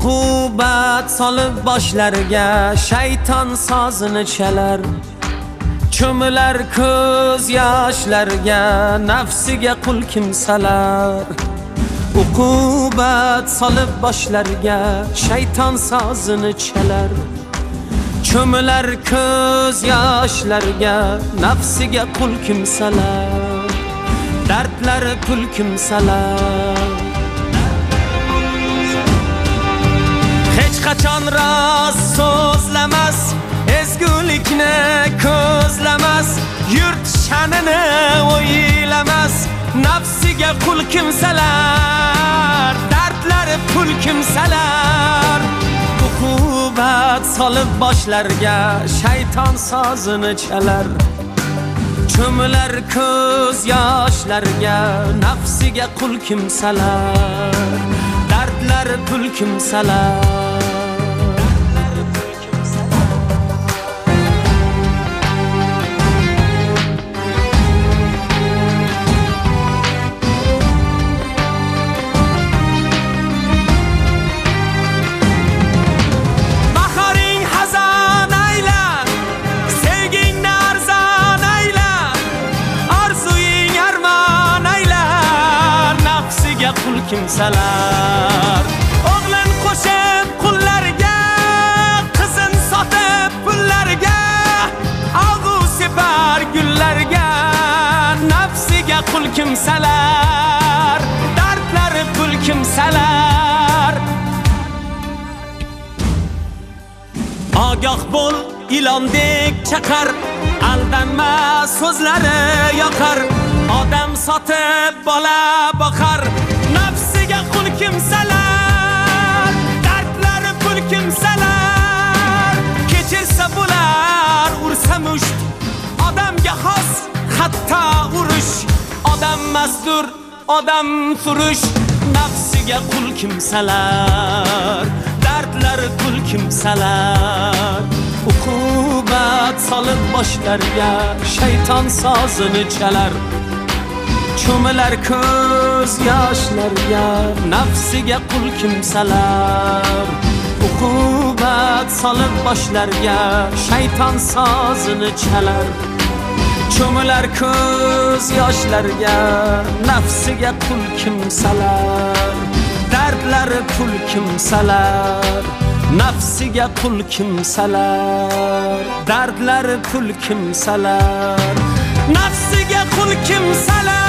uqubat solib boshlariga shayton sozini chalar. Cho'milar ko'z yoshlarga nafsiga qul kimsalar. Uqubat solib boshlariga shayton sozini chalar. Cho'milar ko'z yoshlarga nafsiga qul kimsalar. Dardlari pul kimsalar. Hech qachon rost so'zlamas, ezgulikni ko'zlamas, yurt sha'nini o'ylamas, nafsiga qul kimsalar. Dardlari pul kimsalar. Uqubat solib boshlariga shayton sozini chalar. Cho'milar ko'z yoshlarga nafsiga qul kimsalar. Dardlari pul kimsalar. Qul kimsalar. O'g'lin qo'shib qullarga, qizin sotib pullarga, og'u separ gullarga, nafsiga qul kimsalar. Dardlari pul kimsalar. Ogoh bo'l, ilondek chaqar, aldanma so'zlari yoqar. Odam sotib bola boqar, nafsiga qul kimsalar. Dardlari pul kimsalar. Kechirsa bo'lar, ursa musht, odamga xos hatto urush. Odam mazdur, odam furush, nafsiga qul kimsalar. Dardlari pul kimsalar. Uqubat solib boshlariga shayton sozini chalar. Cho'milar ko'z yoshlarga nafsiga qul kimsalar. Uqubat solib boshlariga shayton sozini chalar. Cho'milar ko'z yoshlarga nafsiga qul kimsalar. Dardlari pul kimsalar. Nafsiga qul kimsalar. Dardlari pul kimsalar. Nafsiga qul kimsalar.